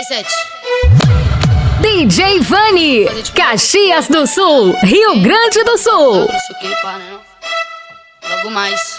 7. DJ Vani, Caxias do Sul, Rio Grande do Sul. Não sei o que, pá, né? Logo mais.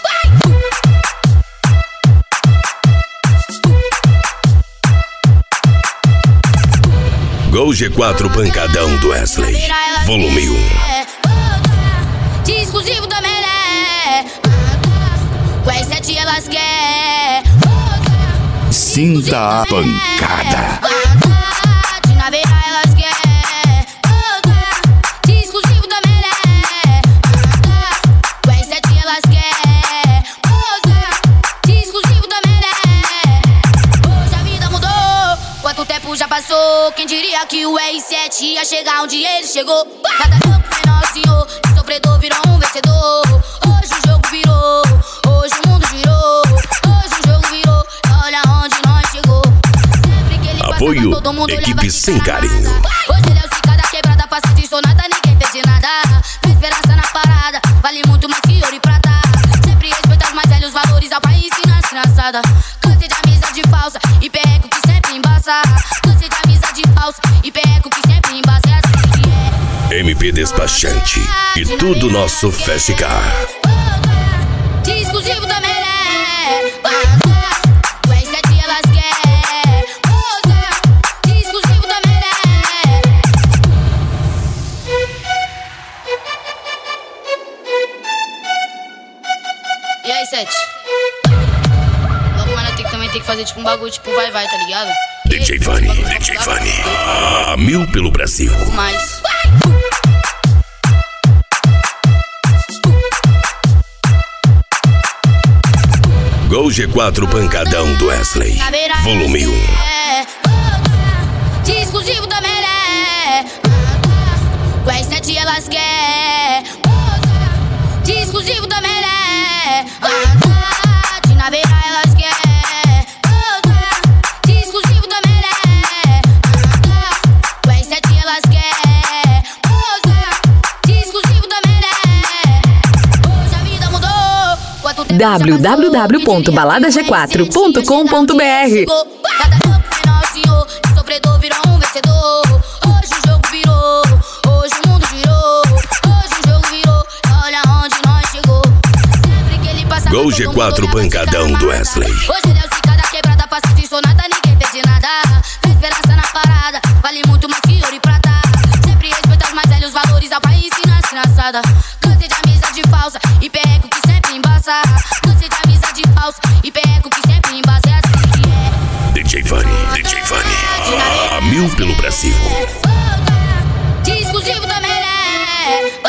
Gol G4 Pancadão do Wesley, volume 1. De exclusivo também, né? Com as 7 elas quer. Sinta a pancada. De navegar elas quer. De exclusivo também, né? Com as 7 elas quer. De exclusivo também, né? Hoje a vida mudou. Quanto tempo já passou? Quem diria que o R7 ia chegar onde ele chegou? Cada campo menor, senhor. De sofredor virou um vencedor. Hoje o jogo virou. Hoje o mundo girou. Hoje o jogo virou. Olha onde nós chegou. Sempre que ele Apoio, passava, todo mundo equipe sem carinho. Hoje ele é o Zica da quebrada, passa de sonata, ninguém pede nada. Com esperança na parada, vale muito mais que ouro e prata. Sempre respeita os mais velhos, valores ao país e nas criançadas. Cansei de amizade falsa e perreco que sempre embaça. Cansei de amizade falsa e perreco que sempre embaça. É assim que é. MP Despachante e tudo nosso Festicar. De exclusivo também, né? Com as 7 elas quer. De exclusivo também, né? E aí, 7? Logo, mano, eu também tenho que fazer tipo um bagulho, tipo vai, tá ligado? DJ Vani, a 1000 pelo Brasil. Mais. Gol G4 Pancadão do Wesley, volume 1. De exclusivo também, né? Com as 7 elas quer. De exclusivo também, né? De navegar elas quer. De exclusivo também, né? Com as 7 elas quer. De exclusivo também, né? Hoje a vida mudou. Quanto tempo já passou? www.baladag4.com.br. Cada campo menor, senhor. De sofredor virou um vencedor. Hoje o jogo virou. Hoje o mundo girou. Hoje o jogo virou. Olha onde nós chegou. Sempre que ele passava, Gol todo mundo G4 olhava Pancadão assim, do cara Wesley. amada. Hoje ele é o Zica da quebrada, passa de sonata, ninguém pede nada. Com esperança na parada, vale muito mais que ouro e prata. Sempre respeita os mais velhos, valores ao país e nas criançadas. Cansei de amizade falsa e perreco que sempre embaça. Cansei de amizade falsa e perreco que sempre embaça. É assim que é. DJ Vani, a 1000 pelo Brasil. De exclusivo também, né?